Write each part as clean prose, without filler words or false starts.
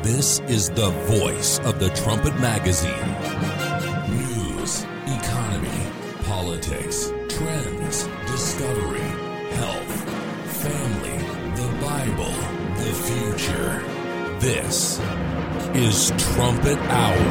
This is the voice of the Trumpet Magazine. News, economy, politics, trends, discovery, health, family, the Bible, the future. This is Trumpet Hour.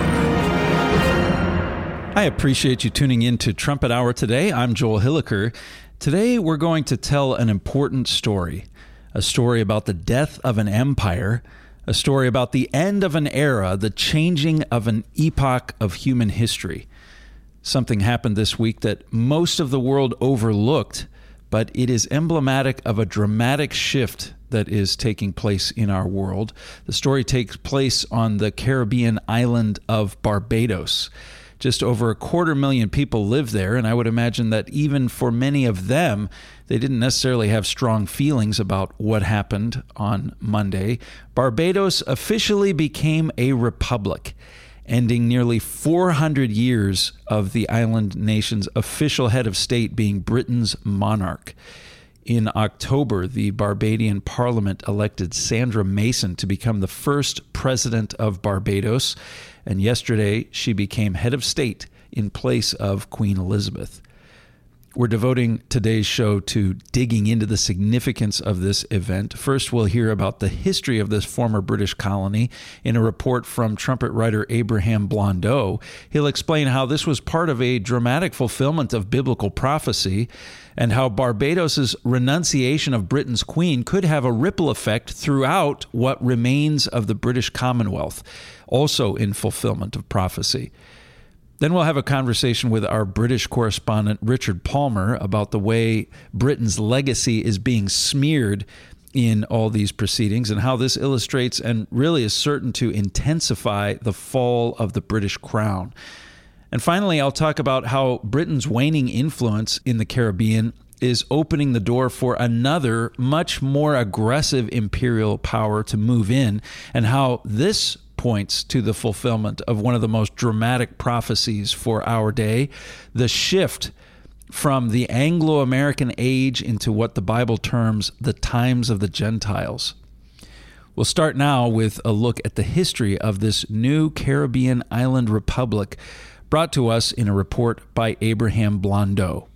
I appreciate you tuning in to Trumpet Hour today. I'm Joel Hilliker. Today we're going to tell an important story. A story about the death of an empire. A story about the end of an era, the changing of an epoch of human history. Something happened this week that most of the world overlooked, but it is emblematic of a dramatic shift that is taking place in our world. The story takes place on the Caribbean island of Barbados. Just over 250,000 people live there, and I would imagine that even for many of them, they didn't necessarily have strong feelings about what happened on Monday. Barbados officially became a republic, ending nearly 400 years of the island nation's official head of state being Britain's monarch. In October, the Barbadian Parliament elected Sandra Mason to become the first president of Barbados, and yesterday she became head of state in place of Queen Elizabeth. We're devoting today's show to digging into the significance of this event. First, we'll hear about the history of this former British colony in a report from trumpet writer Abraham Blondeau. He'll explain how this was part of a dramatic fulfillment of biblical prophecy and how Barbados's renunciation of Britain's queen could have a ripple effect throughout what remains of the British Commonwealth, also in fulfillment of prophecy. Then we'll have a conversation with our British correspondent, Richard Palmer, about the way Britain's legacy is being smeared in all these proceedings and how this illustrates and really is certain to intensify the fall of the British crown. And finally, I'll talk about how Britain's waning influence in the Caribbean is opening the door for another, much more aggressive imperial power to move in, and how this points to the fulfillment of one of the most dramatic prophecies for our day, the shift from the Anglo-American age into what the Bible terms the times of the Gentiles. We'll start now with a look at the history of this new Caribbean island republic, brought to us in a report by Abraham Blondeau.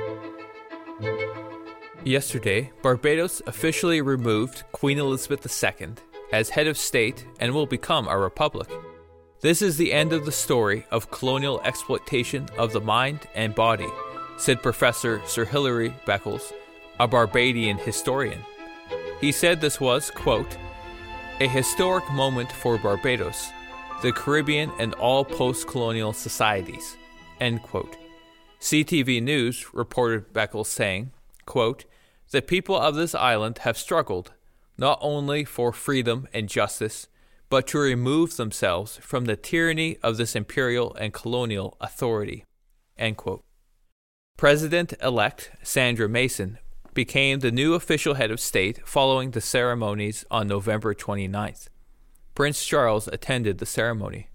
Yesterday, Barbados officially removed Queen Elizabeth II as head of state and will become a republic. This is the end of the story of colonial exploitation of the mind and body, said Professor Sir Hilary Beckles, a Barbadian historian. He said this was, quote, a historic moment for Barbados, the Caribbean, and all post-colonial societies, end quote. CTV News reported Beckles saying, quote, the people of this island have struggled not only for freedom and justice, but to remove themselves from the tyranny of this imperial and colonial authority, end quote. President-elect Sandra Mason became the new official head of state following the ceremonies on November 29th. Prince Charles attended the ceremony.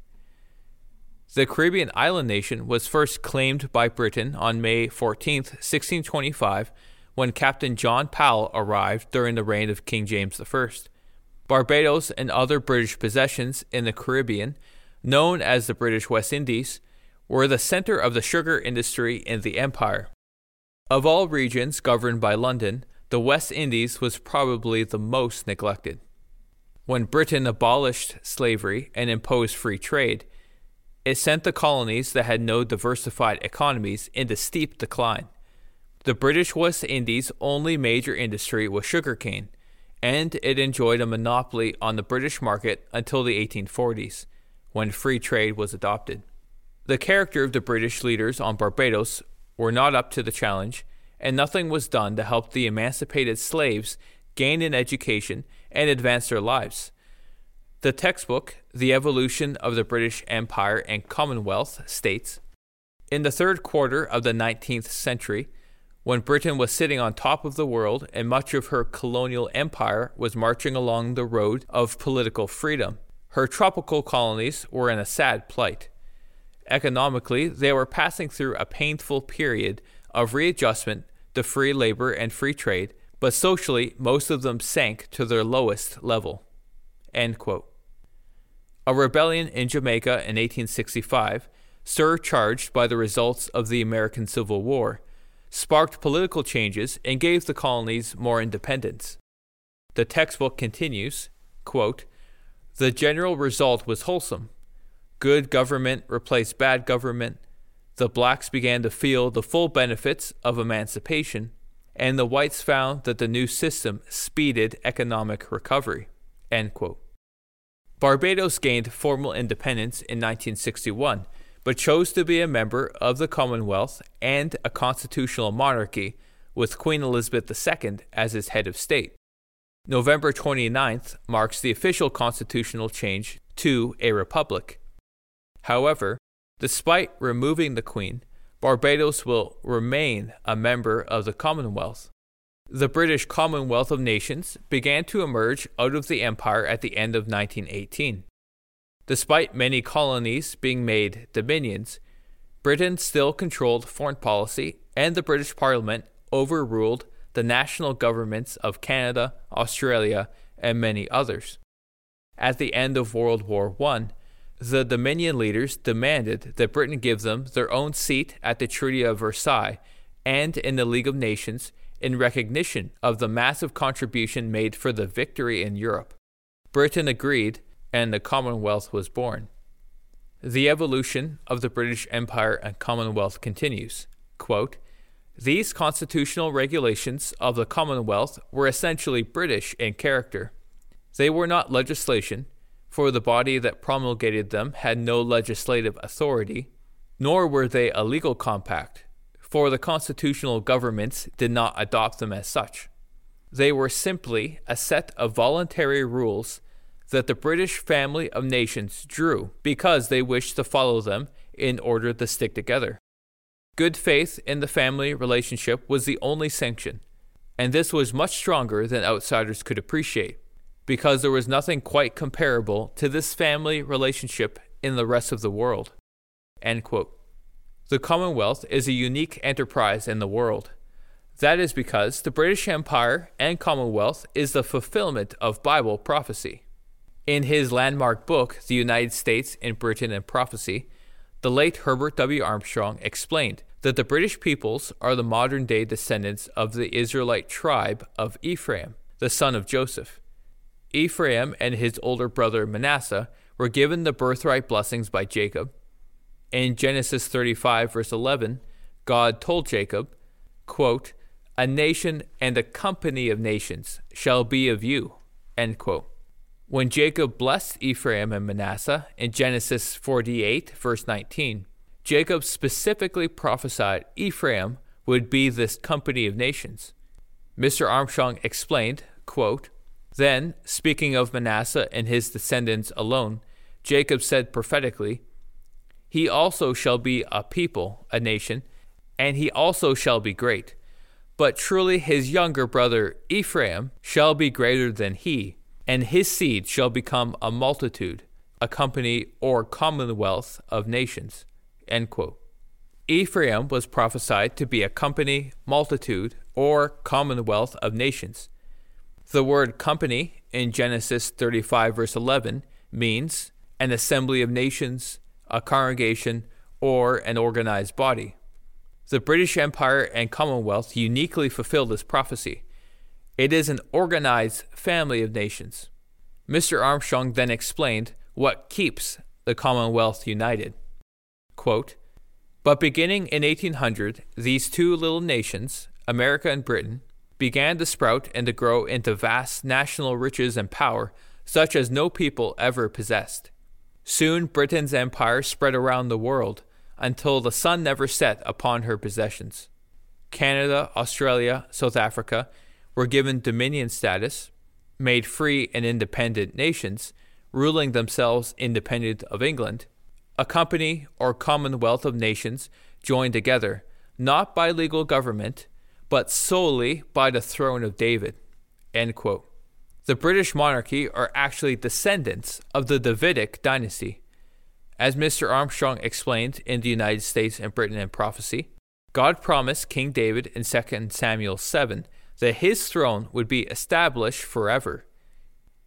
The Caribbean island nation was first claimed by Britain on May 14, 1625, when Captain John Powell arrived during the reign of King James I. Barbados and other British possessions in the Caribbean, known as the British West Indies, were the center of the sugar industry in the empire. Of all regions governed by London, the West Indies was probably the most neglected. When Britain abolished slavery and imposed free trade, it sent the colonies that had no diversified economies into steep decline. The British West Indies' only major industry was sugarcane, and it enjoyed a monopoly on the British market until the 1840s, when free trade was adopted. The character of the British leaders on Barbados were not up to the challenge, and nothing was done to help the emancipated slaves gain an education and advance their lives. The textbook, The Evolution of the British Empire and Commonwealth, states, in the third quarter of the 19th century, when Britain was sitting on top of the world and much of her colonial empire was marching along the road of political freedom, her tropical colonies were in a sad plight. Economically, they were passing through a painful period of readjustment to free labor and free trade, but socially, most of them sank to their lowest level. End quote. A rebellion in Jamaica in 1865, surcharged by the results of the American Civil War, sparked political changes and gave the colonies more independence. The textbook continues, quote, "The general result was wholesome. Good government replaced bad government. The blacks began to feel the full benefits of emancipation, and the whites found that the new system speeded economic recovery." End quote. Barbados gained formal independence in 1961, but chose to be a member of the Commonwealth and a constitutional monarchy with Queen Elizabeth II as its head of state. November 29th marks the official constitutional change to a republic. However, despite removing the Queen, Barbados will remain a member of the Commonwealth. The British Commonwealth of Nations began to emerge out of the empire at the end of 1918. Despite many colonies being made dominions, Britain still controlled foreign policy, and the British Parliament overruled the national governments of Canada, Australia, and many others. At the end of World War I, the Dominion leaders demanded that Britain give them their own seat at the Treaty of Versailles and in the League of Nations in recognition of the massive contribution made for the victory in Europe. Britain agreed, and the Commonwealth was born. The evolution of the British Empire and Commonwealth continues. Quote, "These constitutional regulations of the Commonwealth were essentially British in character. They were not legislation, for the body that promulgated them had no legislative authority, nor were they a legal compact, for the constitutional governments did not adopt them as such. They were simply a set of voluntary rules that the British family of nations drew because they wished to follow them in order to stick together. Good faith in the family relationship was the only sanction, and this was much stronger than outsiders could appreciate, because there was nothing quite comparable to this family relationship in the rest of the world." End quote. The Commonwealth is a unique enterprise in the world. That is because the British Empire and Commonwealth is the fulfillment of Bible prophecy. In his landmark book, The United States in Britain and Prophecy, the late Herbert W. Armstrong explained that the British peoples are the modern-day descendants of the Israelite tribe of Ephraim, the son of Joseph. Ephraim and his older brother Manasseh were given the birthright blessings by Jacob. In Genesis 35, verse 11, God told Jacob, quote, "A nation and a company of nations shall be of you." End quote. When Jacob blessed Ephraim and Manasseh in Genesis 48, verse 19, Jacob specifically prophesied Ephraim would be this company of nations. Mr. Armstrong explained, quote, "Then, speaking of Manasseh and his descendants alone, Jacob said prophetically, 'He also shall be a people, a nation, and he also shall be great. But truly his younger brother Ephraim shall be greater than he, and his seed shall become a multitude, a company or commonwealth of nations.'" End quote. Ephraim was prophesied to be a company, multitude, or commonwealth of nations. The word company in Genesis 35, verse 11 means an assembly of nations, a congregation, or an organized body. The British Empire and Commonwealth uniquely fulfill this prophecy. It is an organized family of nations. Mr. Armstrong then explained what keeps the Commonwealth united. Quote, "But beginning in 1800, these two little nations, America and Britain, began to sprout and to grow into vast national riches and power such as no people ever possessed. Soon Britain's empire spread around the world until the sun never set upon her possessions. Canada, Australia, South Africa were given dominion status, made free and independent nations, ruling themselves independent of England. A company or commonwealth of nations joined together, not by legal government, but solely by the throne of David." End quote. The British monarchy are actually descendants of the Davidic dynasty. As Mr. Armstrong explained in The United States and Britain and Prophecy, God promised King David in 2 Samuel 7 that his throne would be established forever.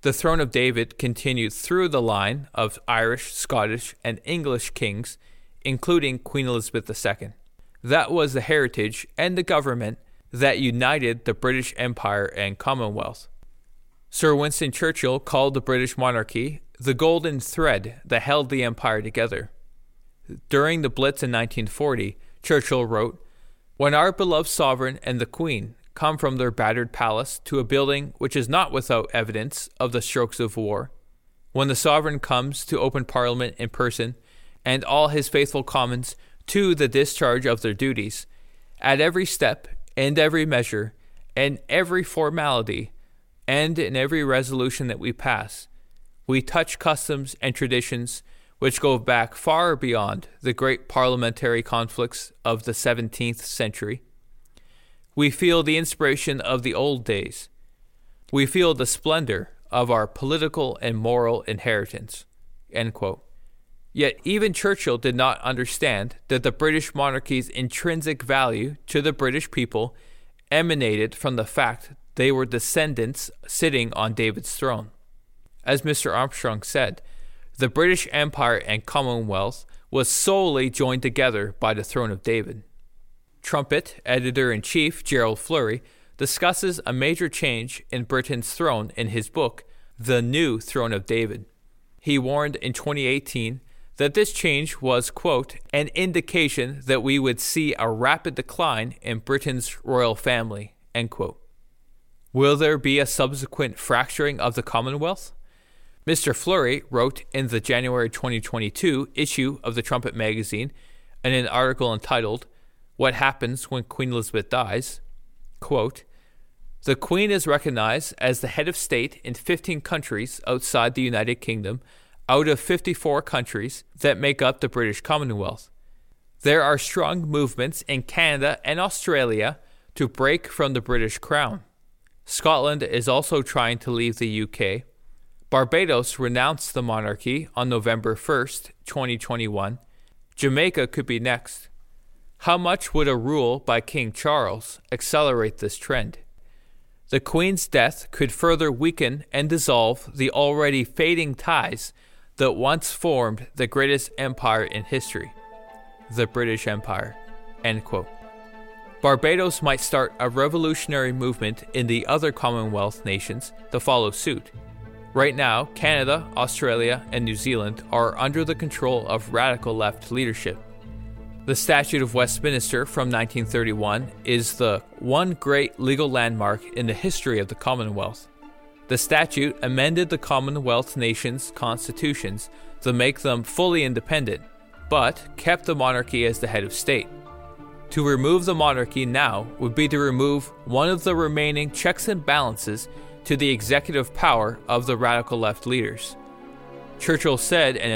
The throne of David continued through the line of Irish, Scottish, and English kings, including Queen Elizabeth II. That was the heritage and the government that united the British Empire and Commonwealth. Sir Winston Churchill called the British monarchy the golden thread that held the empire together. During the Blitz in 1940, Churchill wrote, "When our beloved sovereign and the Queen come from their battered palace to a building which is not without evidence of the strokes of war, when the sovereign comes to open Parliament in person, and all his faithful commons to the discharge of their duties, at every step and every measure, and every formality, and in every resolution that we pass, we touch customs and traditions which go back far beyond the great parliamentary conflicts of the 17th century. We feel the inspiration of the old days. We feel the splendor of our political and moral inheritance." End quote. Yet even Churchill did not understand that the British monarchy's intrinsic value to the British people emanated from the fact they were descendants sitting on David's throne. As Mr. Armstrong said, the British Empire and Commonwealth was solely joined together by the throne of David. Trumpet editor-in-chief Gerald Fleury discusses a major change in Britain's throne in his book, The New Throne of David. He warned in 2018 that this change was, quote, "an indication that we would see a rapid decline in Britain's royal family," end quote. Will there be a subsequent fracturing of the Commonwealth? Mr. Fleury wrote in the January 2022 issue of the Trumpet magazine in an article entitled, "What Happens When Queen Elizabeth Dies," quote, "The Queen is recognized as the head of state in 15 countries outside the United Kingdom out of 54 countries that make up the British Commonwealth. There are strong movements in Canada and Australia to break from the British Crown. Scotland is also trying to leave the UK. Barbados renounced the monarchy on November 1st, 2021. Jamaica could be next. How much would a rule by King Charles accelerate this trend? The Queen's death could further weaken and dissolve the already fading ties that once formed the greatest empire in history, the British Empire," end quote. Barbados might start a revolutionary movement in the other Commonwealth nations to follow suit. Right now, Canada, Australia, and New Zealand are under the control of radical left leadership. The Statute of Westminster from 1931 is the one great legal landmark in the history of the Commonwealth. The statute amended the Commonwealth nations' constitutions to make them fully independent, but kept the monarchy as the head of state. To remove the monarchy now would be to remove one of the remaining checks and balances to the executive power of the radical left leaders. Churchill said in a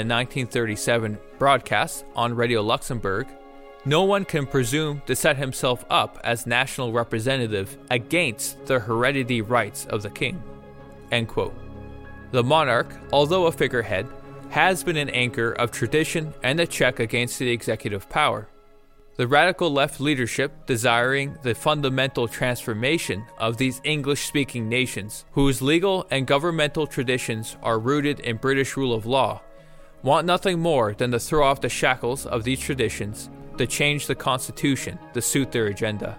1937 broadcast on Radio Luxembourg, "No one can presume to set himself up as national representative against the hereditary rights of the king." End quote. The monarch, although a figurehead, has been an anchor of tradition and a check against the executive power. The radical left leadership, desiring the fundamental transformation of these English-speaking nations, whose legal and governmental traditions are rooted in British rule of law, want nothing more than to throw off the shackles of these traditions, to change the Constitution to suit their agenda.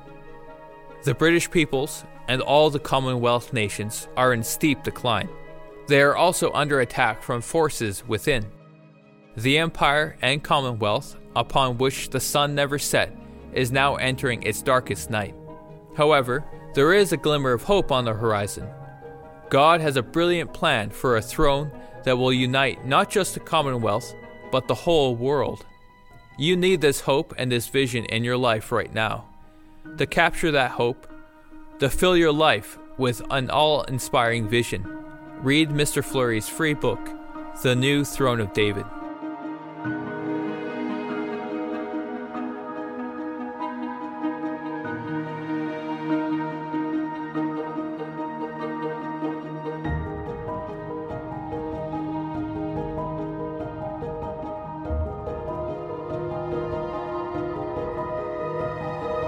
The British peoples and all the Commonwealth nations are in steep decline. They are also under attack from forces within. The Empire and Commonwealth, upon which the sun never set, is now entering its darkest night. However, there is a glimmer of hope on the horizon. God has a brilliant plan for a throne that will unite not just the Commonwealth, but the whole world. You need this hope and this vision in your life right now. To capture that hope, to fill your life with an all-inspiring vision, read Mr. Fleury's free book, The New Throne of David.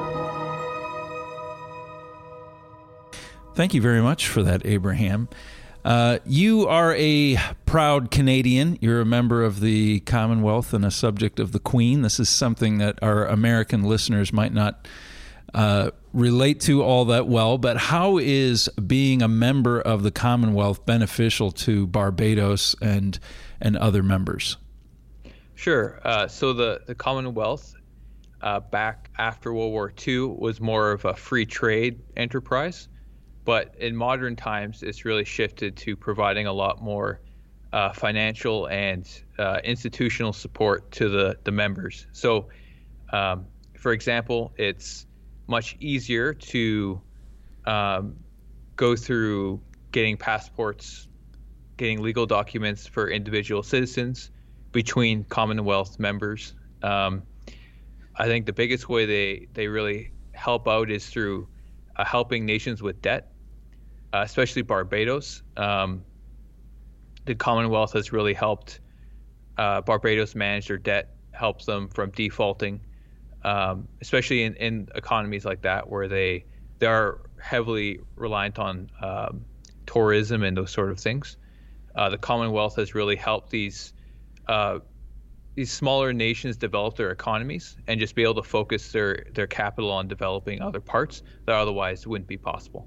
Thank you very much for that, Abraham. You are a proud Canadian. You're a member of the Commonwealth and a subject of the Queen. This is something that our American listeners might not relate to all that well, but how is being a member of the Commonwealth beneficial to Barbados and other members? Sure. So the Commonwealth back after World War II was more of a free trade enterprise. But in modern times, it's really shifted to providing a lot more financial and institutional support to the members. So, for example, it's much easier to go through getting passports, getting legal documents for individual citizens between Commonwealth members. I think the biggest way they really help out is through helping nations with debt. Especially Barbados. The Commonwealth has really helped Barbados manage their debt, helps them from defaulting, especially in economies like that where they are heavily reliant on tourism and those sort of things. The Commonwealth has really helped these smaller nations develop their economies and just be able to focus their capital on developing other parts that otherwise wouldn't be possible.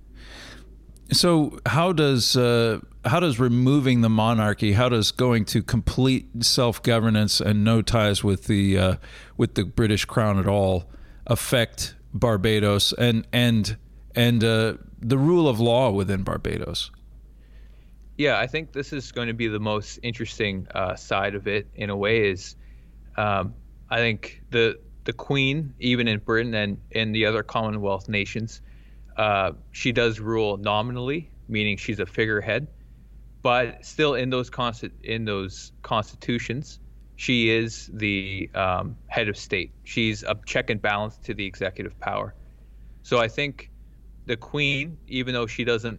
So how does removing the monarchy, how does going to complete self-governance and no ties with the British Crown at all affect Barbados and the rule of law within Barbados? Yeah, I think this is going to be the most interesting side of it in a way. Is I think the Queen, even in Britain and in the other Commonwealth nations, she does rule nominally, meaning she's a figurehead, but still in those constitutions, she is the head of state. She's a check and balance to the executive power. So I think the Queen, even though she doesn't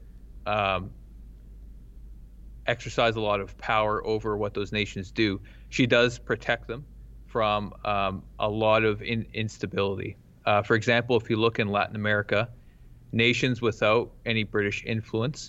exercise a lot of power over what those nations do, she does protect them from a lot of instability. For example, if you look in Latin America, nations without any British influence,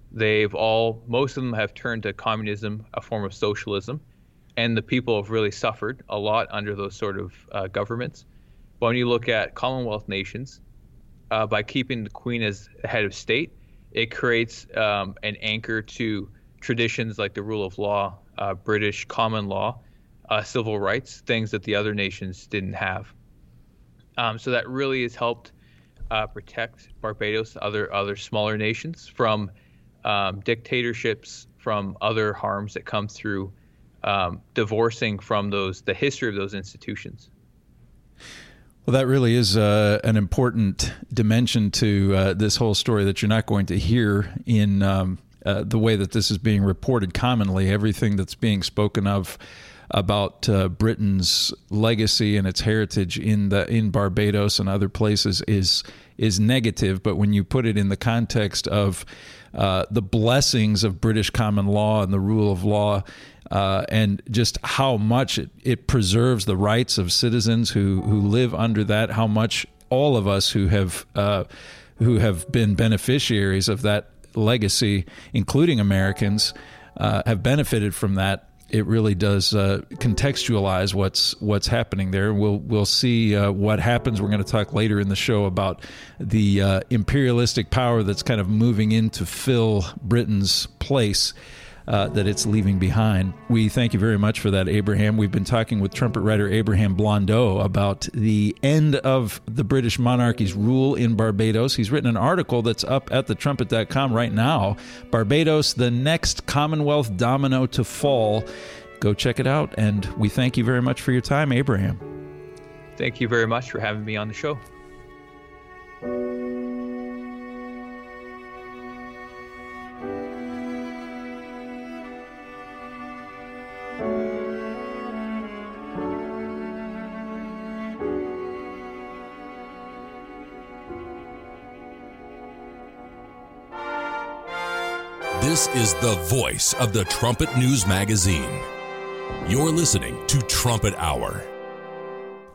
most of them have turned to communism, a form of socialism, and the people have really suffered a lot under those sort of governments. But when you look at Commonwealth nations, by keeping the Queen as the head of state, it creates an anchor to traditions like the rule of law, British common law, civil rights, things that the other nations didn't have. So that really has helped protect Barbados, other smaller nations from dictatorships, from other harms that come through divorcing from the history of those institutions. Well, that really is an important dimension to this whole story that you're not going to hear in the way that this is being reported commonly. Everything that's being spoken of about Britain's legacy and its heritage in Barbados and other places is negative, but when you put it in the context of the blessings of British common law and the rule of law, and just how much it preserves the rights of citizens who live under that, how much all of us who have been beneficiaries of that legacy, including Americans, have benefited from that. It really does contextualize what's happening there. We'll see what happens. We're going to talk later in the show about the imperialistic power that's kind of moving in to fill Britain's place that it's leaving behind. We thank you very much for that, Abraham. We've been talking with trumpet writer Abraham Blondeau about the end of the British monarchy's rule in Barbados. He's written an article that's up at thetrumpet.com right now, Barbados, the Next Commonwealth Domino to Fall. Go check it out, and we thank you very much for your time, Abraham. Thank you very much for having me on the show. This is the voice of the Trumpet News Magazine. You're listening to Trumpet Hour.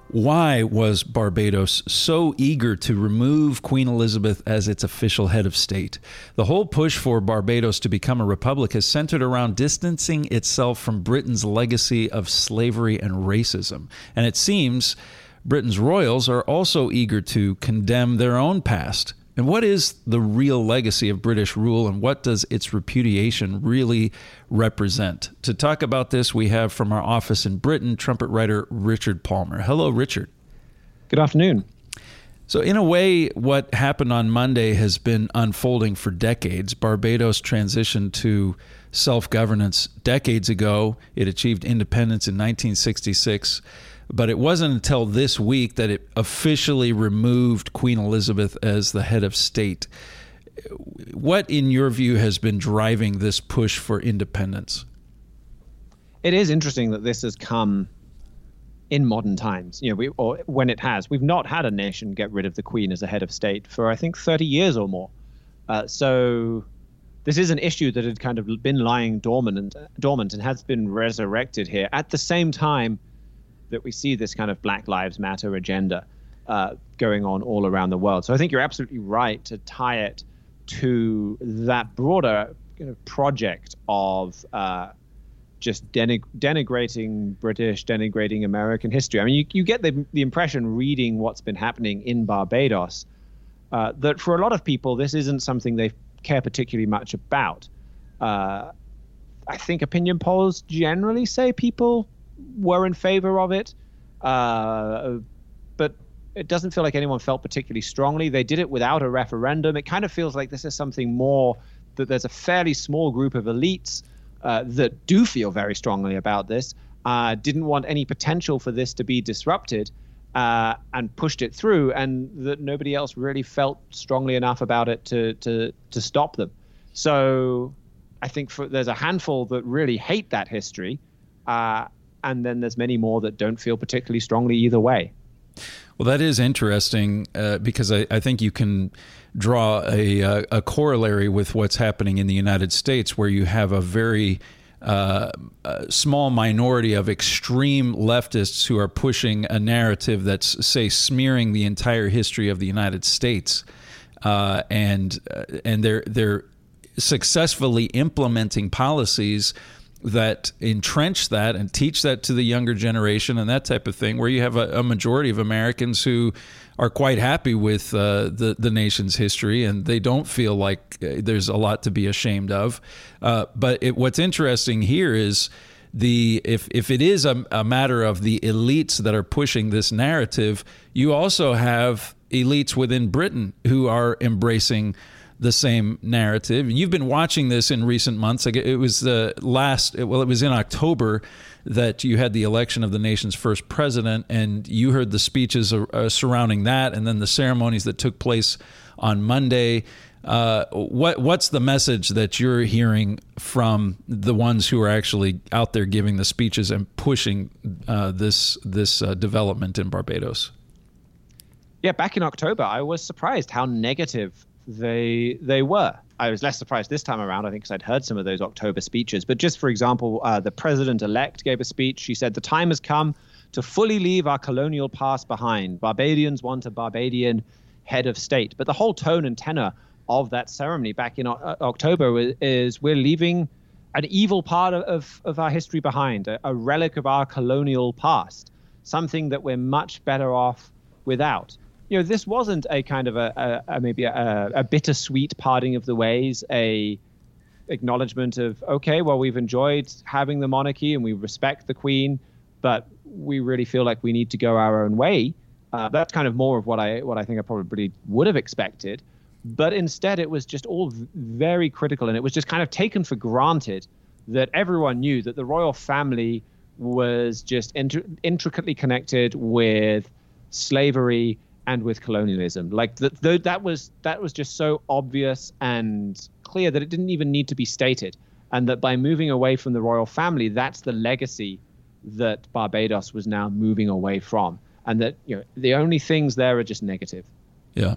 Why was Barbados so eager to remove Queen Elizabeth as its official head of state? The whole push for Barbados to become a republic has centered around distancing itself from Britain's legacy of slavery and racism. And it seems Britain's royals are also eager to condemn their own past. And what is the real legacy of British rule, and what does its repudiation really represent? To talk about this, we have from our office in Britain, trumpet writer Richard Palmer. Hello, Richard. Good afternoon. So in a way, what happened on Monday has been unfolding for decades. Barbados transitioned to self-governance decades ago. It achieved independence in 1966. But it wasn't until this week that it officially removed Queen Elizabeth as the head of state. What, in your view, has been driving this push for independence? It is interesting that this has come in modern times. When it has. We've not had a nation get rid of the Queen as a head of state for, I think, 30 years or more. So this is an issue that had kind of been lying dormant and has been resurrected here. At the same time that we see this kind of Black Lives Matter agenda going on all around the world. So I think you're absolutely right to tie it to that broader project of just denigrating British, denigrating American history. I mean, you get the impression reading what's been happening in Barbados that for a lot of people, this isn't something they care particularly much about. I think opinion polls generally say people were in favor of it, but it doesn't feel like anyone felt particularly strongly. They did it without a referendum. It kind of feels like this is something more that there's a fairly small group of elites that do feel very strongly about this, didn't want any potential for this to be disrupted, and pushed it through, and that nobody else really felt strongly enough about it to stop them. So I think there's a handful that really hate that history, and then there's many more that don't feel particularly strongly either way. Well, that is interesting because I think you can draw a corollary with what's happening in the United States, where you have a very small minority of extreme leftists who are pushing a narrative that's, say, smearing the entire history of the United States, and they're successfully implementing policies that entrench that and teach that to the younger generation and that type of thing, where you have a majority of Americans who are quite happy with the nation's history, and they don't feel like there's a lot to be ashamed of. But what's interesting here is if it is a matter of the elites that are pushing this narrative, you also have elites within Britain who are embracing the same narrative. You've been watching this in recent months. It was it was in October that you had the election of the nation's first president, and you heard the speeches surrounding that, and then the ceremonies that took place on Monday. What's the message that you're hearing from the ones who are actually out there giving the speeches and pushing this development in Barbados? Yeah, back in October, I was surprised how negative they were. I was less surprised this time around, I think, because I'd heard some of those October speeches. But just for example, the president-elect gave a speech. She said, "The time has come to fully leave our colonial past behind. Barbadians want a Barbadian head of state." But the whole tone and tenor of that ceremony back in October is we're leaving an evil part of our history behind, a relic of our colonial past, something that we're much better off without. This wasn't a kind of maybe a bittersweet parting of the ways, a acknowledgement of, okay, well, we've enjoyed having the monarchy and we respect the Queen, but we really feel like we need to go our own way. That's kind of more of what I think I probably would have expected. But instead, it was just all very critical, and it was just kind of taken for granted that everyone knew that the royal family was just intricately connected with slavery and with colonialism. Like that was just so obvious and clear that it didn't even need to be stated. And that by moving away from the royal family, that's the legacy that Barbados was now moving away from. And that, the only things there are just negative. Yeah.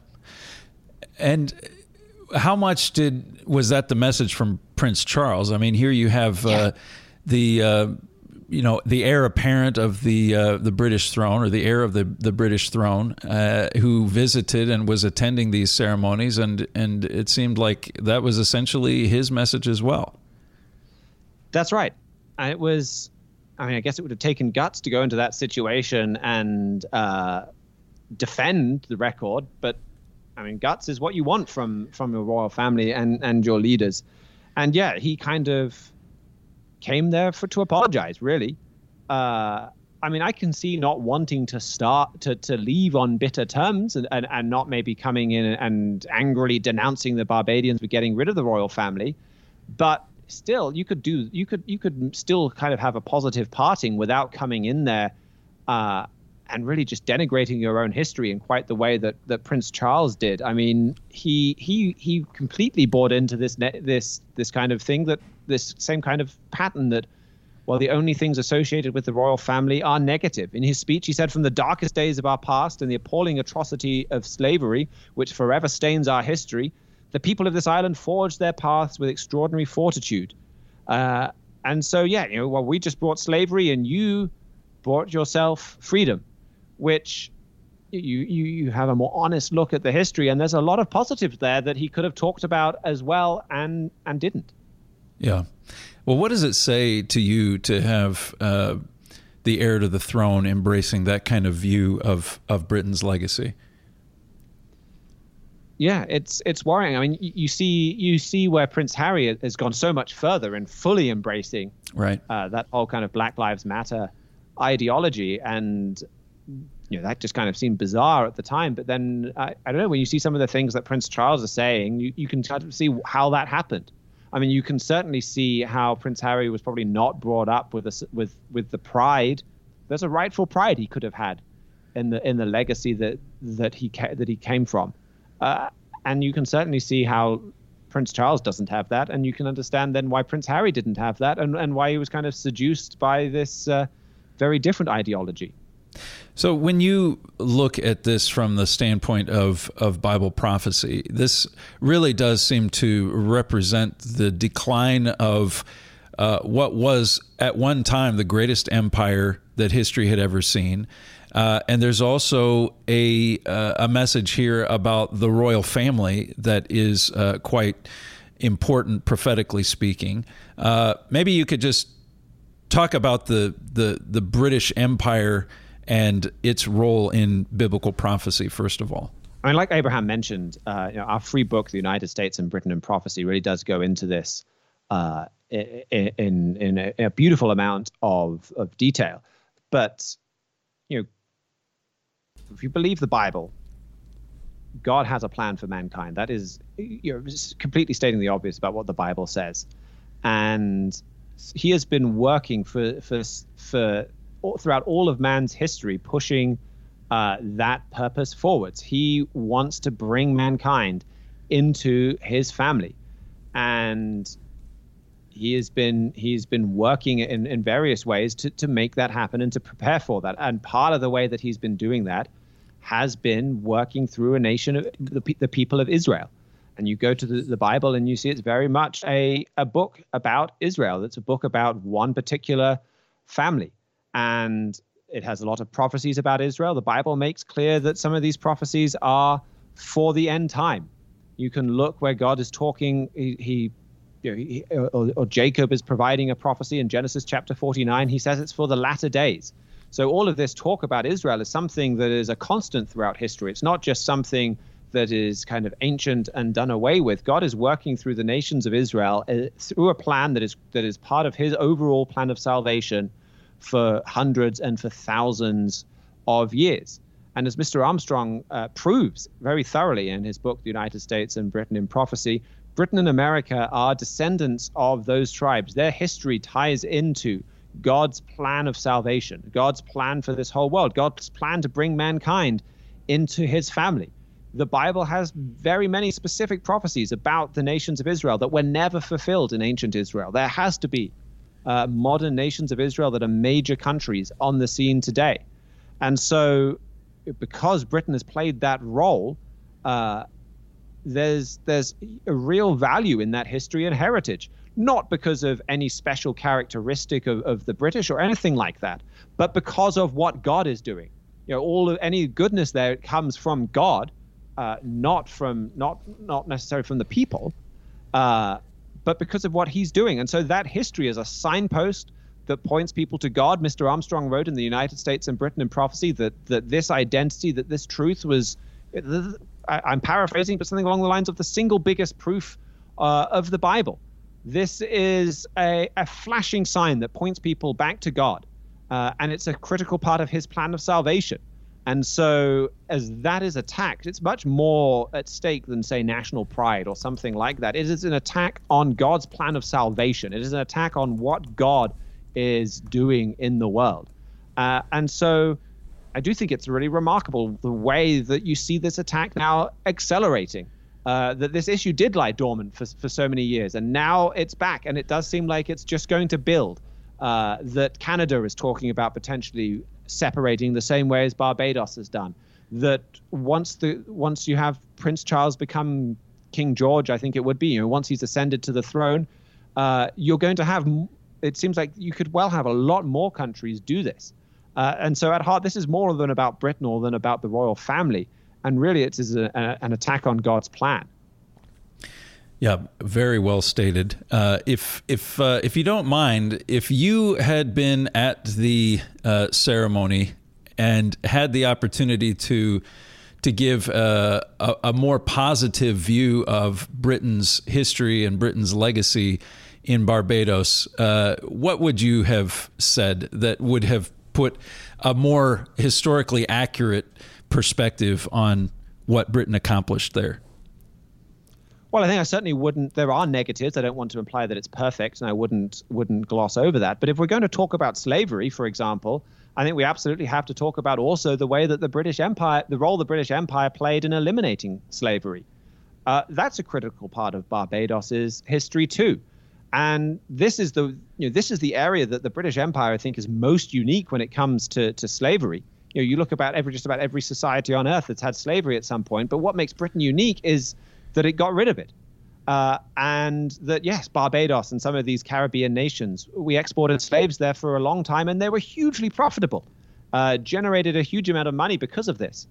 And how much was that the message from Prince Charles? I mean, here you have the the heir apparent of the British throne, or the heir of the British throne, who visited and was attending these ceremonies, and it seemed like that was essentially his message as well. That's right. It was. I guess it would have taken guts to go into that situation and defend the record, but guts is what you want from your royal family and your leaders. And yeah, he kind of came there to apologize, really. I can see not wanting to leave on bitter terms and not maybe coming in and angrily denouncing the Barbadians for getting rid of the royal family, but still you could still kind of have a positive parting without coming in there and really just denigrating your own history in quite the way that Prince Charles did. He completely bought into this kind of thing, that this same kind of pattern that, well, the only things associated with the royal family are negative. In his speech, he said, "From the darkest days of our past and the appalling atrocity of slavery, which forever stains our history, the people of this island forged their paths with extraordinary fortitude." And so, we just brought slavery and you brought yourself freedom, which you have a more honest look at the history. And there's a lot of positives there that he could have talked about as well and didn't. Yeah. Well, what does it say to you to have the heir to the throne embracing that kind of view of Britain's legacy? Yeah, it's worrying. You see where Prince Harry has gone so much further in fully embracing that whole kind of Black Lives Matter ideology, and that just kind of seemed bizarre at the time. But then I don't know, when you see some of the things that Prince Charles is saying, you can kind of see how that happened. You can certainly see how Prince Harry was probably not brought up with the pride. There's a rightful pride he could have had in the legacy that he came from. And you can certainly see how Prince Charles doesn't have that, and you can understand then why Prince Harry didn't have that, and why he was kind of seduced by this very different ideology. So when you look at this from the standpoint of Bible prophecy, this really does seem to represent the decline of what was at one time the greatest empire that history had ever seen. And there's also a message here about the royal family that is quite important, prophetically speaking. Maybe you could just talk about the British Empire and its role in biblical prophecy, first of all. Like Abraham mentioned, our free book, The United States and Britain in Prophecy, really does go into this in a beautiful amount of detail. But if you believe the Bible, God has a plan for mankind. That is, completely stating the obvious about what the Bible says, and He has been working for throughout all of man's history, pushing that purpose forwards. He wants to bring mankind into His family, and he's been working in various ways to make that happen and to prepare for that. And part of the way that he's been doing that has been working through a nation of the people of Israel. And you go to the Bible and you see it's very much a book about Israel. It's a book about one particular family. And it has a lot of prophecies about Israel. The Bible makes clear that some of these prophecies are for the end time. You can look where God is talking. Or Jacob is providing a prophecy in Genesis chapter 49. He says it's for the latter days. So all of this talk about Israel is something that is a constant throughout history. It's not just something that is kind of ancient and done away with. God is working through the nations of Israel through a plan that is part of His overall plan of salvation for hundreds and for thousands of years. And as Mr. Armstrong proves very thoroughly in his book, The United States and Britain in Prophecy, Britain and America are descendants of those tribes. Their history ties into God's plan of salvation, God's plan for this whole world, God's plan to bring mankind into His family. The Bible has very many specific prophecies about the nations of Israel that were never fulfilled in ancient Israel. There has to be modern nations of Israel that are major countries on the scene today. And so because Britain has played that role, there's a real value in that history and heritage, not because of any special characteristic of the British or anything like that, but because of what God is doing. Any goodness there comes from God, not necessarily from the people, but because of what he's doing. And so that history is a signpost that points people to God. Mr. Armstrong wrote in the United States and Britain in Prophecy that this identity, that this truth was, I'm paraphrasing, but something along the lines of the single biggest proof of the Bible. This is a flashing sign that points people back to God, and it's a critical part of his plan of salvation. And so as that is attacked, it's much more at stake than, say, national pride or something like that. It is an attack on God's plan of salvation. It is an attack on what God is doing in the world. And so I do think it's really remarkable the way that you see this attack now accelerating, that this issue did lie dormant for so many years. And now it's back, and it does seem like it's just going to build, that Canada is talking about potentially separating the same way as Barbados has done, that once you have Prince Charles become King George, I think it would be, once he's ascended to the throne, you're going to have, it seems like you could well have a lot more countries do this. And so at heart, this is more than about Britain or than about the royal family. And really, it is an attack on God's plan. Yeah, very well stated. If you don't mind, if you had been at the ceremony and had the opportunity to give a more positive view of Britain's history and Britain's legacy in Barbados, what would you have said that would have put a more historically accurate perspective on what Britain accomplished there? Well, I think I certainly wouldn't. There are negatives. I don't want to imply that it's perfect, and I wouldn't gloss over that. But if we're going to talk about slavery, for example, I think we absolutely have to talk about also the way that the role the British Empire played in eliminating slavery. That's a critical part of Barbados's history too. And this is the area that the British Empire, I think, is most unique when it comes to slavery. You look about just about every society on earth that's had slavery at some point. But what makes Britain unique is that it got rid of it. And that, yes, Barbados and some of these Caribbean nations, we exported slaves there for a long time, and they were hugely profitable, generated a huge amount of money because of this.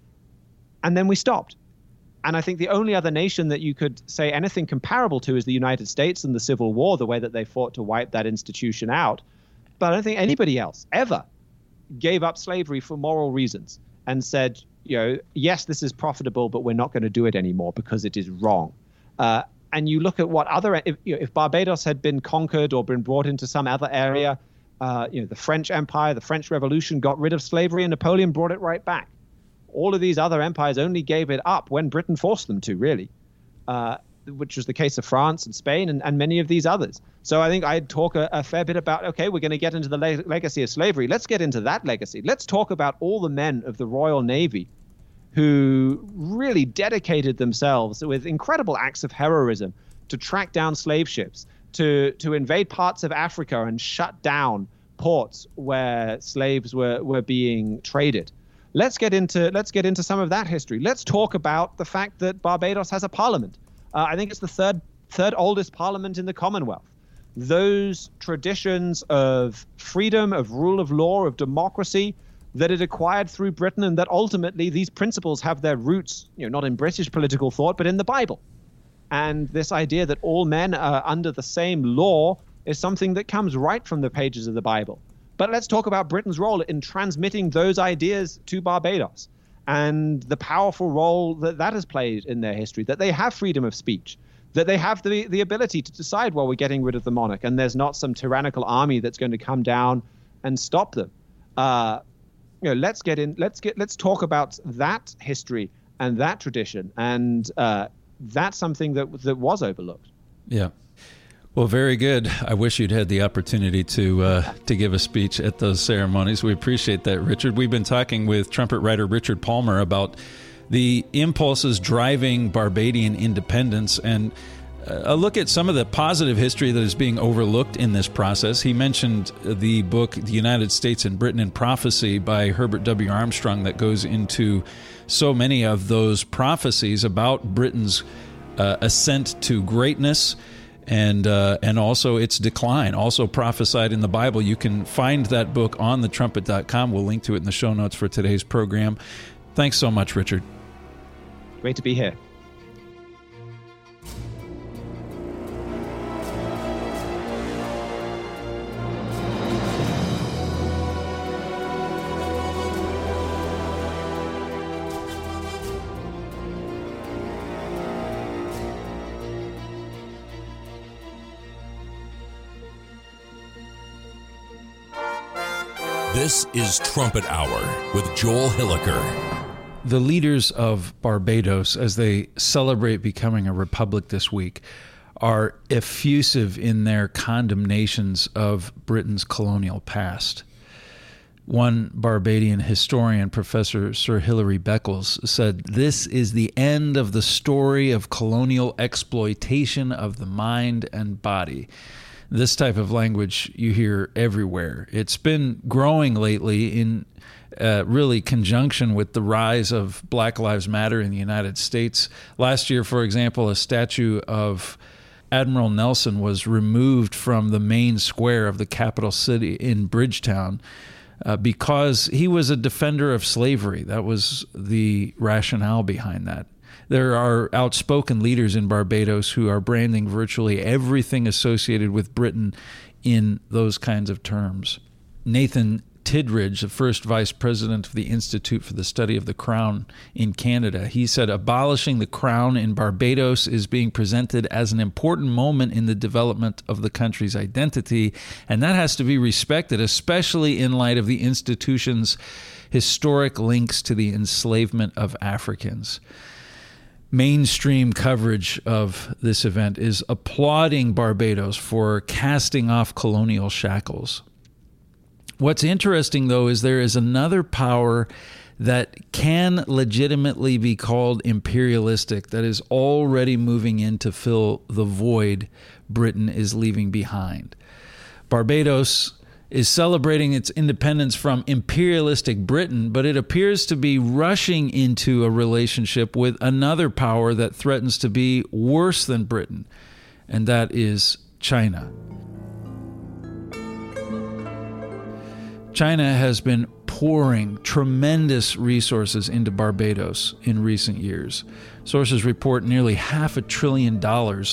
And then we stopped. And I think the only other nation that you could say anything comparable to is the United States and the Civil War, the way that they fought to wipe that institution out. But I don't think anybody else ever gave up slavery for moral reasons and said, yes, this is profitable, but we're not going to do it anymore because it is wrong. And you look at what if Barbados had been conquered or been brought into some other area, the French Empire, the French Revolution got rid of slavery and Napoleon brought it right back. All of these other empires only gave it up when Britain forced them to, really, which was the case of France and Spain and many of these others. So I think I'd talk a fair bit about, okay, we're going to get into the legacy of slavery. Let's get into that legacy. Let's talk about all the men of the Royal Navy who really dedicated themselves with incredible acts of heroism to track down slave ships, to invade parts of Africa and shut down ports where slaves were being traded. Let's get into some of that history. Let's talk about the fact that Barbados has a parliament. I think it's the third oldest parliament in the Commonwealth. Those traditions of freedom, of rule of law, of democracy that it acquired through Britain, and that ultimately these principles have their roots, not in British political thought, but in the Bible. And this idea that all men are under the same law is something that comes right from the pages of the Bible. But let's talk about Britain's role in transmitting those ideas to Barbados and the powerful role that has played in their history, that they have freedom of speech, that they have the ability to decide, well, we're getting rid of the monarch and there's not some tyrannical army that's going to come down and stop them. Let's talk about that history and that tradition. And that's something that was overlooked. Yeah. Well, very good. I wish you'd had the opportunity to give a speech at those ceremonies. We appreciate that, Richard. We've been talking with trumpet writer Richard Palmer about the impulses driving Barbadian independence and a look at some of the positive history that is being overlooked in this process. He mentioned the book, The United States and Britain in Prophecy by Herbert W. Armstrong, that goes into so many of those prophecies about Britain's ascent to greatness and also its decline, also prophesied in the Bible. You can find that book on thetrumpet.com. We'll link to it in the show notes for today's program. Thanks so much, Richard. Great to be here. This is Trumpet Hour with Joel Hilliker. The leaders of Barbados, as they celebrate becoming a republic this week, are effusive in their condemnations of Britain's colonial past. One Barbadian historian, Professor Sir Hilary Beckles, said, "This is the end of the story of colonial exploitation of the mind and body." This type of language you hear everywhere. It's been growing lately in really conjunction with the rise of Black Lives Matter in the United States. Last year, for example, a statue of Admiral Nelson was removed from the main square of the capital city in Bridgetown because he was a defender of slavery. That was the rationale behind that. There are outspoken leaders in Barbados who are branding virtually everything associated with Britain in those kinds of terms. Nathan Tidridge, the first vice president of the Institute for the Study of the Crown in Canada, he said, "Abolishing the crown in Barbados is being presented as an important moment in the development of the country's identity, and that has to be respected, especially in light of the institution's historic links to the enslavement of Africans." Mainstream coverage of this event is applauding Barbados for casting off colonial shackles. What's interesting, though, is there is another power that can legitimately be called imperialistic that is already moving in to fill the void Britain is leaving behind. Barbados is celebrating its independence from imperialistic Britain, but it appears to be rushing into a relationship with another power that threatens to be worse than Britain, and that is China. China has been pouring tremendous resources into Barbados in recent years. Sources report nearly $500 billion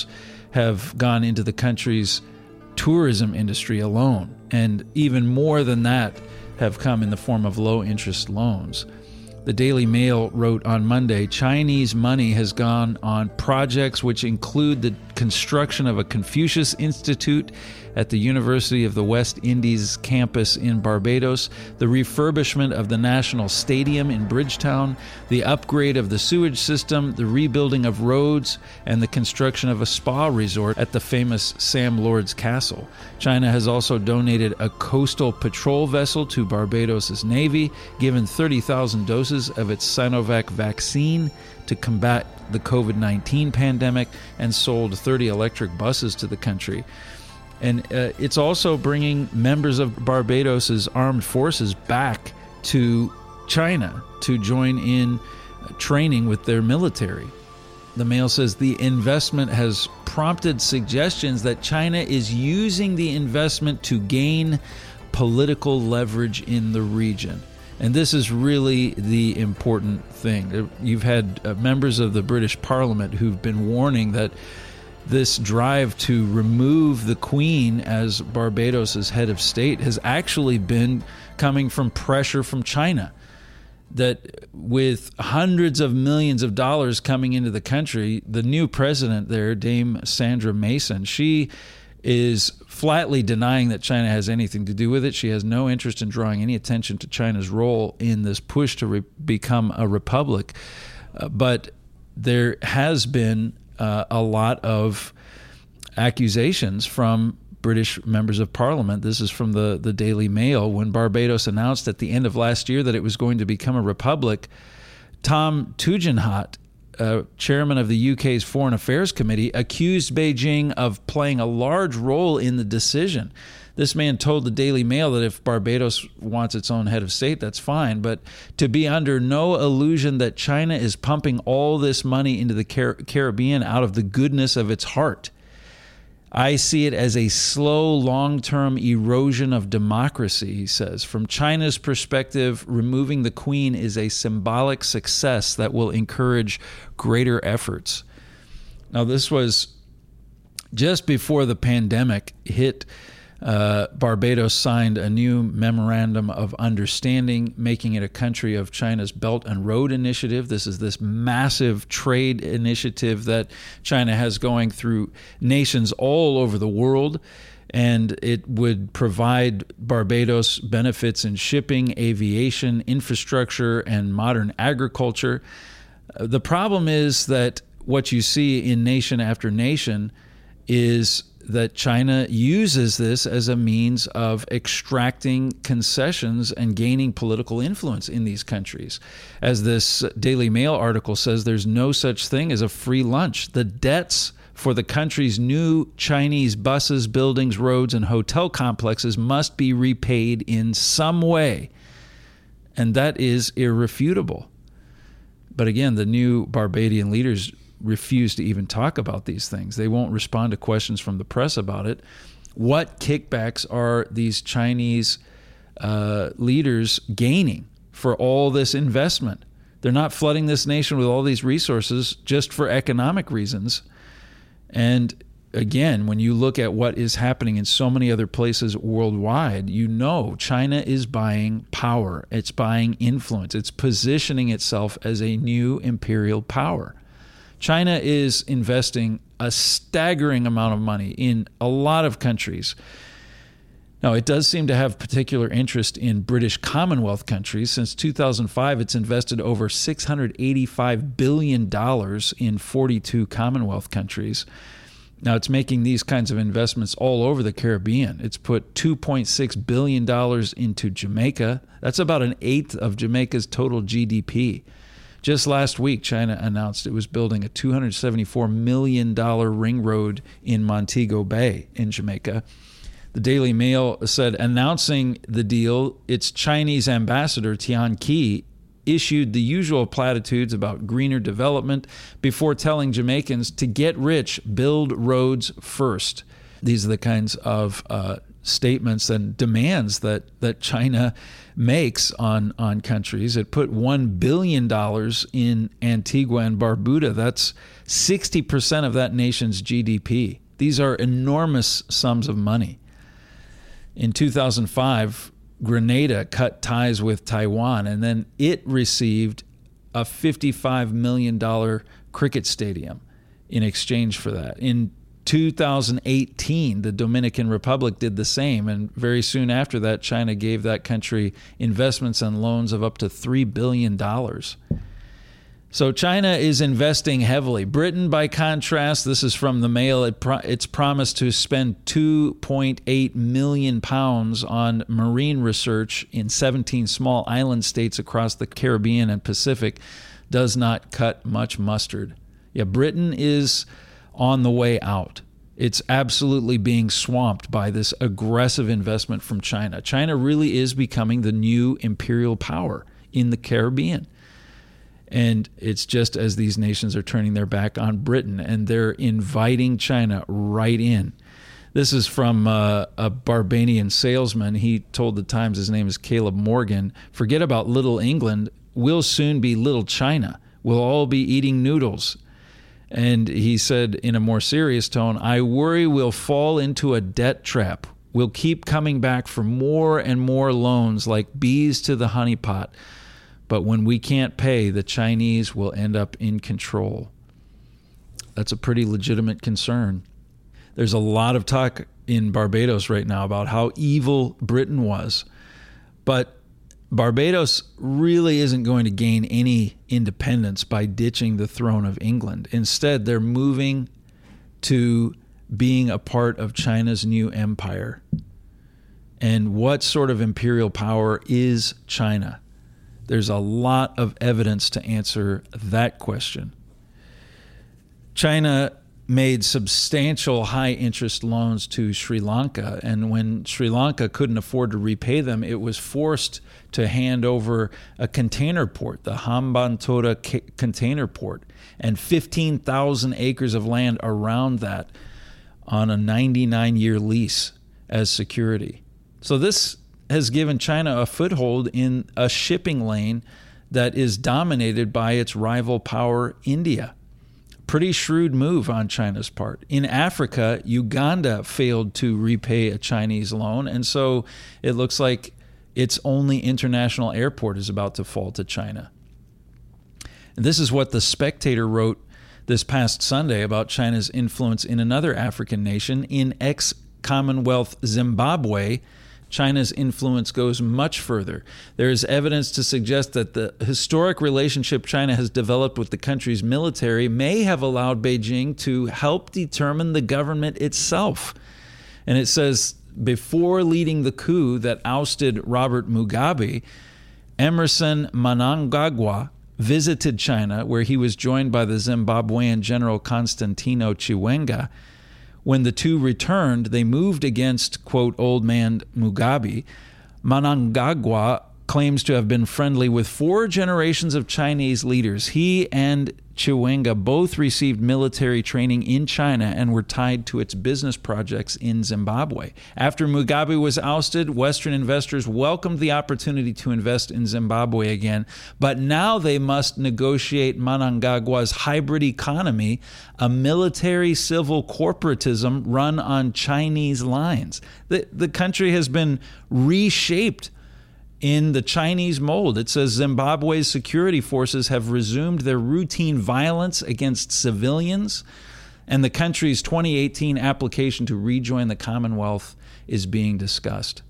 have gone into the country's tourism industry alone, and even more than that have come in the form of low-interest loans. The Daily Mail wrote on Monday, Chinese money has gone on projects which include the construction of a Confucius Institute at the University of the West Indies campus in Barbados, the refurbishment of the National Stadium in Bridgetown, the upgrade of the sewage system, the rebuilding of roads, and the construction of a spa resort at the famous Sam Lord's Castle. China has also donated a coastal patrol vessel to Barbados' Navy, given 30,000 doses of its Sinovac vaccine to combat the COVID-19 pandemic, and sold 30 electric buses to the country. And it's also bringing members of Barbados' armed forces back to China to join in training with their military. The Mail says the investment has prompted suggestions that China is using the investment to gain political leverage in the region. And this is really the important thing. You've had members of the British Parliament who've been warning that this drive to remove the Queen as Barbados' head of state has actually been coming from pressure from China. That with hundreds of millions of dollars coming into the country, the new president there, Dame Sandra Mason, she is flatly denying that China has anything to do with it. She has no interest in drawing any attention to China's role in this push to become a republic. But there has been a lot of accusations from British members of parliament. This is from the Daily Mail. When Barbados announced at the end of last year that it was going to become a republic, Tom Tugendhat, chairman of the UK's Foreign Affairs Committee, accused Beijing of playing a large role in the decision. This man told the Daily Mail that if Barbados wants its own head of state, that's fine, but to be under no illusion that China is pumping all this money into the Caribbean out of the goodness of its heart. I see it as a slow, long-term erosion of democracy, he says. From China's perspective, removing the Queen is a symbolic success that will encourage greater efforts. Now, this was just before the pandemic hit. Barbados signed a new memorandum of understanding, making it a country of China's Belt and Road Initiative. This is this massive trade initiative that China has going through nations all over the world, and it would provide Barbados benefits in shipping, aviation, infrastructure, and modern agriculture. The problem is that what you see in nation after nation is that China uses this as a means of extracting concessions and gaining political influence in these countries. As this Daily Mail article says, there's no such thing as a free lunch. The debts for the country's new Chinese buses, buildings, roads, and hotel complexes must be repaid in some way. And that is irrefutable. But again, the new Barbadian leaders refuse to even talk about these things. They won't respond to questions from the press about it. What kickbacks are these Chinese leaders gaining for all this investment? They're not flooding this nation with all these resources just for economic reasons. And again, when you look at what is happening in so many other places worldwide, you know China is buying power. It's buying influence. It's positioning itself as a new imperial power. China is investing a staggering amount of money in a lot of countries. Now, it does seem to have particular interest in British Commonwealth countries. Since 2005, it's invested over $685 billion in 42 Commonwealth countries. Now, it's making these kinds of investments all over the Caribbean. It's put $2.6 billion into Jamaica. That's about an eighth of Jamaica's total GDP. Just last week, China announced it was building a $274 million ring road in Montego Bay in Jamaica. The Daily Mail said, announcing the deal, its Chinese ambassador, Tian Qi, issued the usual platitudes about greener development before telling Jamaicans to get rich, build roads first. These are the kinds of statements and demands that China makes on countries. It put $1 billion in Antigua and Barbuda. That's 60% of that nation's GDP. These are enormous sums of money. In 2005, Grenada cut ties with Taiwan, and then it received a $55 million cricket stadium in exchange for that. In 2018, the Dominican Republic did the same, and very soon after that, China gave that country investments and loans of up to $3 billion. So China is investing heavily. Britain, by contrast, this is from the Mail, it's promised to spend £2.8 million on marine research in 17 small island states across the Caribbean and Pacific. Does not cut much mustard. Yeah, Britain is on the way out. It's absolutely being swamped by this aggressive investment from China. China really is becoming the new imperial power in the Caribbean. And it's just as these nations are turning their back on Britain, and they're inviting China right in. This is from a Barbadian salesman. He told the Times, his name is Caleb Morgan, forget about Little England. We'll soon be Little China. We'll all be eating noodles. And he said in a more serious tone, I worry we'll fall into a debt trap. We'll keep coming back for more and more loans like bees to the honeypot. But when we can't pay, the Chinese will end up in control. That's a pretty legitimate concern. There's a lot of talk in Barbados right now about how evil Britain was. But Barbados really isn't going to gain any independence by ditching the throne of England. Instead, they're moving to being a part of China's new empire. And what sort of imperial power is China? There's a lot of evidence to answer that question. China made substantial high-interest loans to Sri Lanka, and when Sri Lanka couldn't afford to repay them, it was forced to hand over a container port, the Hambantota container port, and 15,000 acres of land around that on a 99-year lease as security. So this has given China a foothold in a shipping lane that is dominated by its rival power, India. Pretty shrewd move on China's part. In Africa, Uganda failed to repay a Chinese loan, and so it looks like its only international airport is about to fall to China. And this is what The Spectator wrote this past Sunday about China's influence in another African nation. In ex-Commonwealth Zimbabwe, China's influence goes much further. There is evidence to suggest that the historic relationship China has developed with the country's military may have allowed Beijing to help determine the government itself. And it says, before leading the coup that ousted Robert Mugabe, Emerson Mnangagwa visited China, where he was joined by the Zimbabwean General Constantino Chiwenga. When the two returned, they moved against, quote, old man Mugabe. Mnangagwa claims to have been friendly with 4 generations of Chinese leaders. He and Chiwenga both received military training in China and were tied to its business projects in Zimbabwe. After Mugabe was ousted, Western investors welcomed the opportunity to invest in Zimbabwe again, but now they must negotiate Mnangagwa's hybrid economy, a military-civil corporatism run on Chinese lines. The country has been reshaped in the Chinese mold. It says Zimbabwe's security forces have resumed their routine violence against civilians, and the country's 2018 application to rejoin the Commonwealth is being discussed.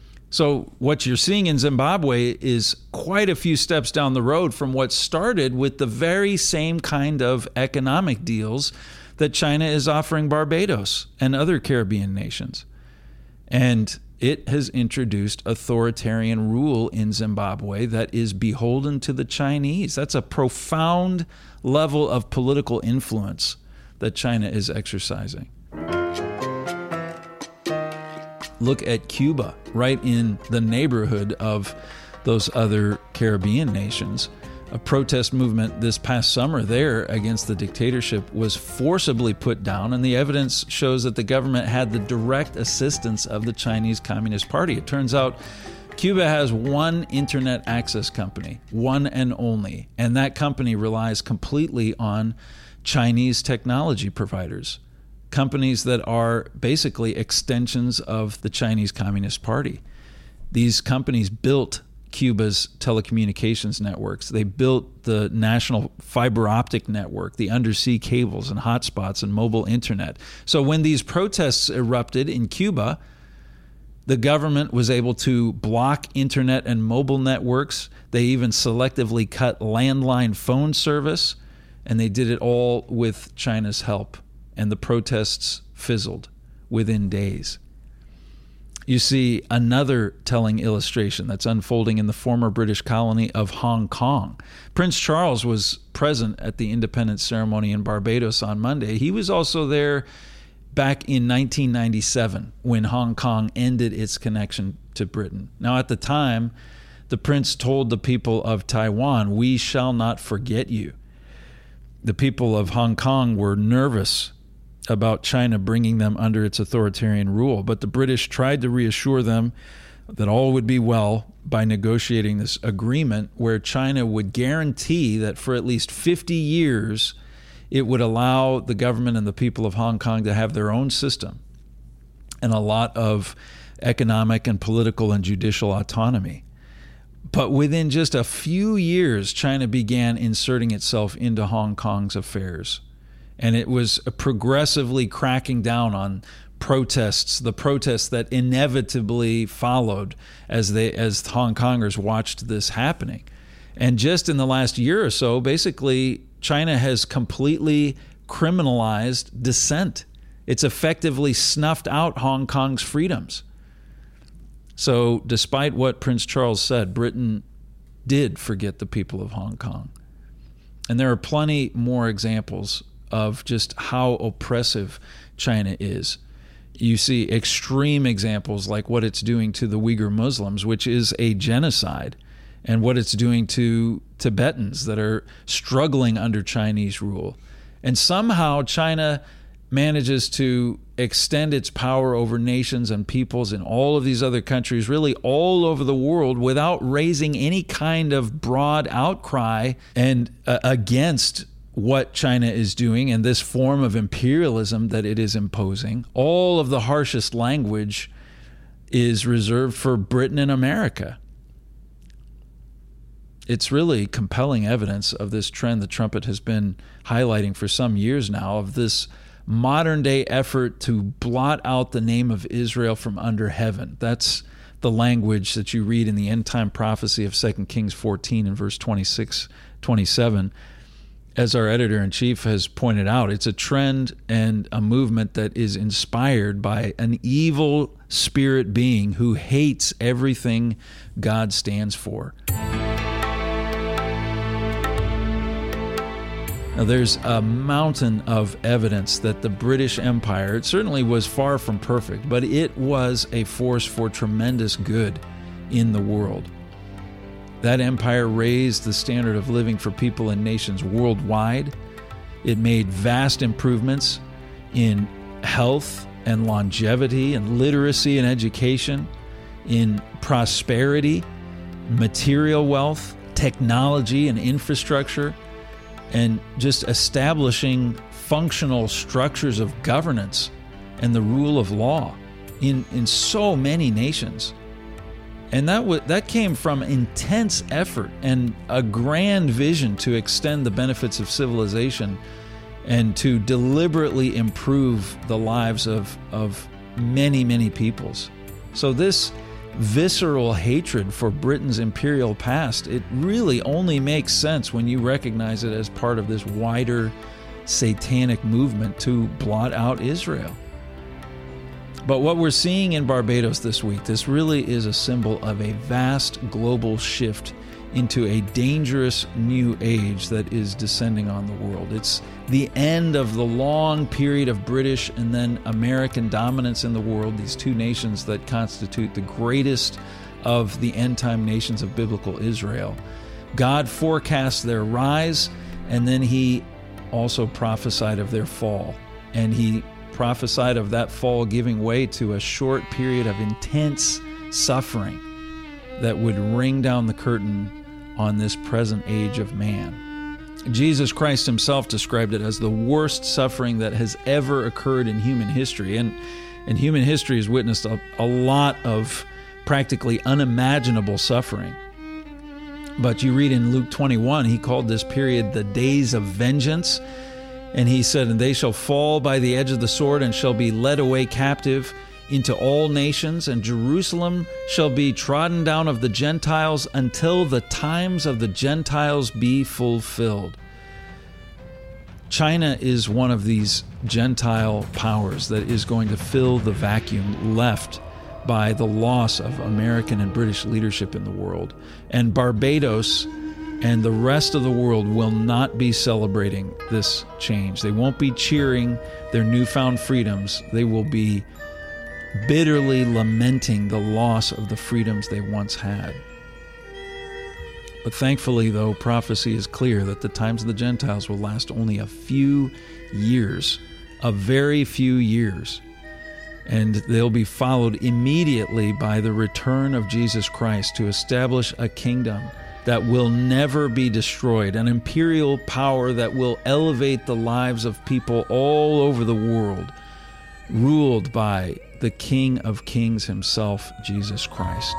So what you're seeing in Zimbabwe is quite a few steps down the road from what started with the very same kind of economic deals that China is offering Barbados and other Caribbean nations. And it has introduced authoritarian rule in Zimbabwe that is beholden to the Chinese. That's a profound level of political influence that China is exercising. Look at Cuba, right in the neighborhood of those other Caribbean nations. A protest movement this past summer there against the dictatorship was forcibly put down, and the evidence shows that the government had the direct assistance of the Chinese Communist Party. It turns out Cuba has one internet access company, one and only, and that company relies completely on Chinese technology providers, companies that are basically extensions of the Chinese Communist Party. These companies built Cuba's telecommunications networks. They built the national fiber optic network, the undersea cables and hotspots and mobile internet. So when these protests erupted in Cuba, the government was able to block internet and mobile networks. They even selectively cut landline phone service, and they did it all with China's help. And the protests fizzled within days. You see another telling illustration that's unfolding in the former British colony of Hong Kong. Prince Charles was present at the independence ceremony in Barbados on Monday. He was also there back in 1997 when Hong Kong ended its connection to Britain. Now, at the time, the prince told the people of Taiwan, "We shall not forget you." The people of Hong Kong were nervous about China bringing them under its authoritarian rule, but the British tried to reassure them that all would be well by negotiating this agreement where China would guarantee that for at least 50 years it would allow the government and the people of Hong Kong to have their own system and a lot of economic and political and judicial autonomy. But within just a few years, China began inserting itself into Hong Kong's affairs. And it was progressively cracking down on protests, the protests that inevitably followed as Hong Kongers watched this happening. And just in the last year or so, basically, China has completely criminalized dissent. It's effectively snuffed out Hong Kong's freedoms. So despite what Prince Charles said, Britain did forget the people of Hong Kong. And there are plenty more examples of just how oppressive China is. You see extreme examples like what it's doing to the Uyghur Muslims, which is a genocide, and what it's doing to Tibetans that are struggling under Chinese rule. And somehow China manages to extend its power over nations and peoples in all of these other countries, really all over the world, without raising any kind of broad outcry and against what China is doing and this form of imperialism that it is imposing. All of the harshest language is reserved for Britain and America. It's really compelling evidence of this trend that Trumpet has been highlighting for some years now, of this modern day effort to blot out the name of Israel from under heaven. That's the language that you read in the end time prophecy of 2 Kings 14 and verse 26, 27. As our editor-in-chief has pointed out, it's a trend and a movement that is inspired by an evil spirit being who hates everything God stands for. Now, there's a mountain of evidence that the British Empire, it certainly was far from perfect, but it was a force for tremendous good in the world. That empire raised the standard of living for people and nations worldwide. It made vast improvements in health and longevity and literacy and education, in prosperity, material wealth, technology and infrastructure, and just establishing functional structures of governance and the rule of law in so many nations. And that came from intense effort and a grand vision to extend the benefits of civilization and to deliberately improve the lives of many, many peoples. So this visceral hatred for Britain's imperial past, it really only makes sense when you recognize it as part of this wider satanic movement to blot out Israel. But what we're seeing in Barbados this week, this really is a symbol of a vast global shift into a dangerous new age that is descending on the world. It's the end of the long period of British and then American dominance in the world, these two nations that constitute the greatest of the end-time nations of biblical Israel. God forecast their rise, and then he also prophesied of their fall. And he prophesied of that fall giving way to a short period of intense suffering that would ring down the curtain on this present age of man. Jesus Christ himself described it as the worst suffering that has ever occurred in human history. And human history has witnessed a lot of practically unimaginable suffering. But you read in Luke 21, he called this period the days of vengeance. And he said, "And they shall fall by the edge of the sword and shall be led away captive into all nations, and Jerusalem shall be trodden down of the Gentiles until the times of the Gentiles be fulfilled." China is one of these Gentile powers that is going to fill the vacuum left by the loss of American and British leadership in the world. And Barbados and the rest of the world will not be celebrating this change. They won't be cheering their newfound freedoms. They will be bitterly lamenting the loss of the freedoms they once had. But thankfully, though, prophecy is clear that the times of the Gentiles will last only a few years, a very few years, and they'll be followed immediately by the return of Jesus Christ to establish a kingdom that will never be destroyed, an imperial power that will elevate the lives of people all over the world, ruled by the King of Kings himself, Jesus Christ.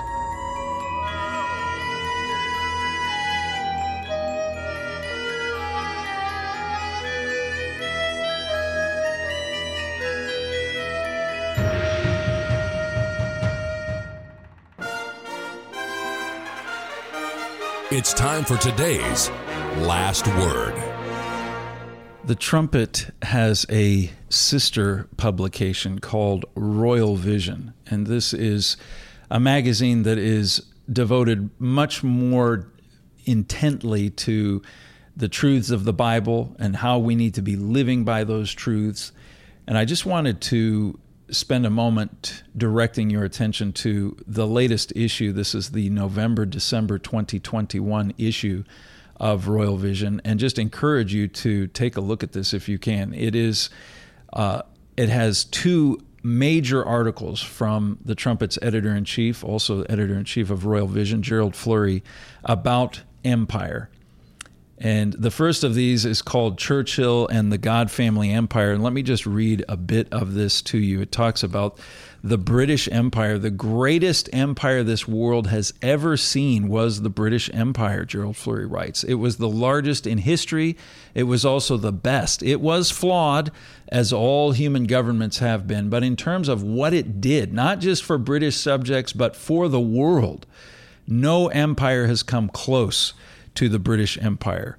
It's time for today's Last Word. The Trumpet has a sister publication called Royal Vision, and this is a magazine that is devoted much more intently to the truths of the Bible and how we need to be living by those truths. And I just wanted to spend a moment directing your attention to the latest issue. This is the November-December 2021 issue of Royal Vision, and just encourage you to take a look at this if you can. It is a It has two major articles from the Trumpet's editor-in-chief, also editor-in-chief of Royal Vision, Gerald Flurry, about empire. And the first of these is called Churchill and the God Family Empire. And let me just read a bit of this to you. It talks about the British Empire. The greatest empire this world has ever seen was the British Empire, Gerald Flurry writes. It was the largest in history. It was also the best. It was flawed, as all human governments have been. But in terms of what it did, not just for British subjects, but for the world, no empire has come close to the British Empire.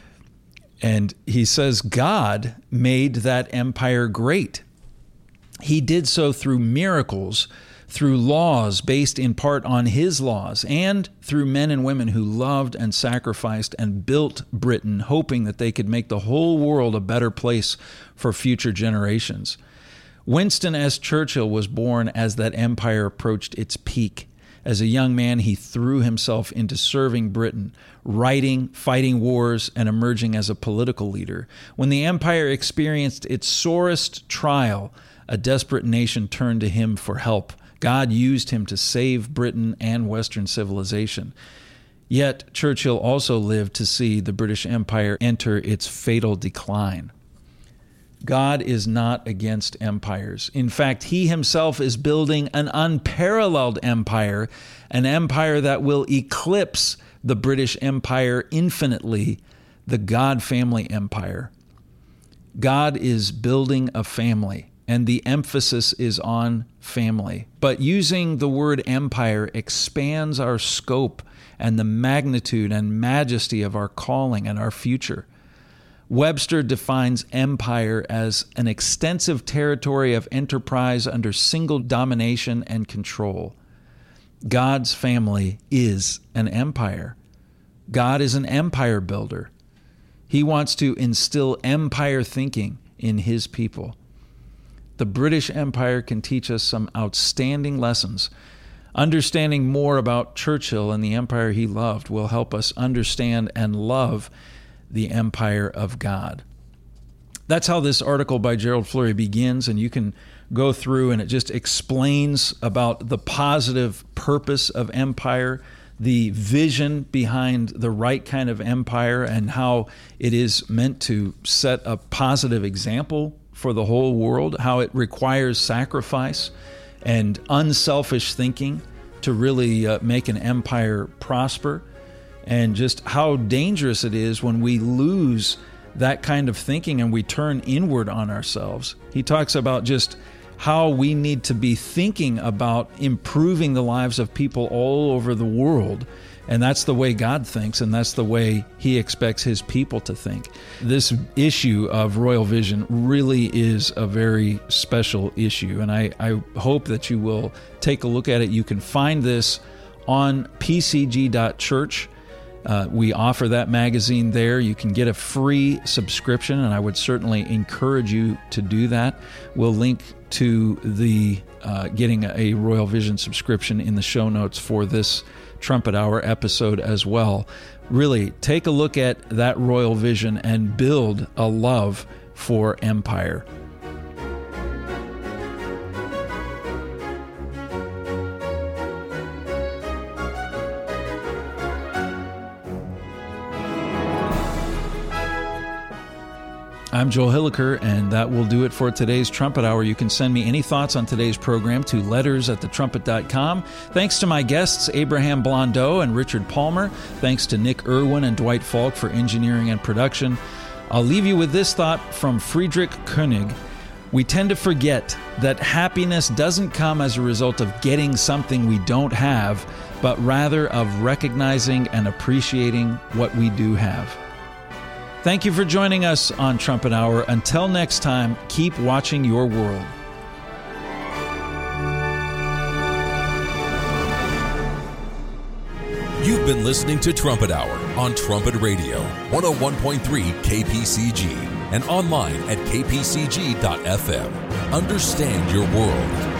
And he says God made that empire great. He did so through miracles, through laws based in part on his laws, and through men and women who loved and sacrificed and built Britain, hoping that they could make the whole world a better place for future generations. Winston S. Churchill was born as that empire approached its peak. As a young man, he threw himself into serving Britain, writing, fighting wars, and emerging as a political leader. When the empire experienced its sorest trial, a desperate nation turned to him for help. God used him to save Britain and Western civilization. Yet, Churchill also lived to see the British Empire enter its fatal decline. God is not against empires. In fact, he himself is building an unparalleled empire, an empire that will eclipse the British Empire infinitely, the God Family Empire. God is building a family, and the emphasis is on family. But using the word empire expands our scope and the magnitude and majesty of our calling and our future. Webster defines empire as an extensive territory of enterprise under single domination and control. God's family is an empire. God is an empire builder. He wants to instill empire thinking in his people. The British Empire can teach us some outstanding lessons. Understanding more about Churchill and the empire he loved will help us understand and love the empire of God. That's how this article by Gerald Flurry begins, and you can go through and it just explains about the positive purpose of empire, the vision behind the right kind of empire, and how it is meant to set a positive example for the whole world, how it requires sacrifice and unselfish thinking to really make an empire prosper, and just how dangerous it is when we lose that kind of thinking and we turn inward on ourselves. He talks about just how we need to be thinking about improving the lives of people all over the world. And that's the way God thinks, and that's the way he expects his people to think. This issue of Royal Vision really is a very special issue, and I hope that you will take a look at it. You can find this on pcg.church. We offer that magazine there. You can get a free subscription, and I would certainly encourage you to do that. We'll link to the getting a Royal Vision subscription in the show notes for this Trumpet Hour episode as well. Really, take a look at that Royal Vision and build a love for empire. I'm Joel Hilliker, and that will do it for today's Trumpet Hour. You can send me any thoughts on today's program to letters@thetrumpet.com. Thanks to my guests, Abraham Blondeau and Richard Palmer. Thanks to Nick Irwin and Dwight Falk for engineering and production. I'll leave you with this thought from Friedrich Koenig. We tend to forget that happiness doesn't come as a result of getting something we don't have, but rather of recognizing and appreciating what we do have. Thank you for joining us on Trumpet Hour. Until next time, keep watching your world. You've been listening to Trumpet Hour on Trumpet Radio, 101.3 KPCG, and online at kpcg.fm. Understand your world.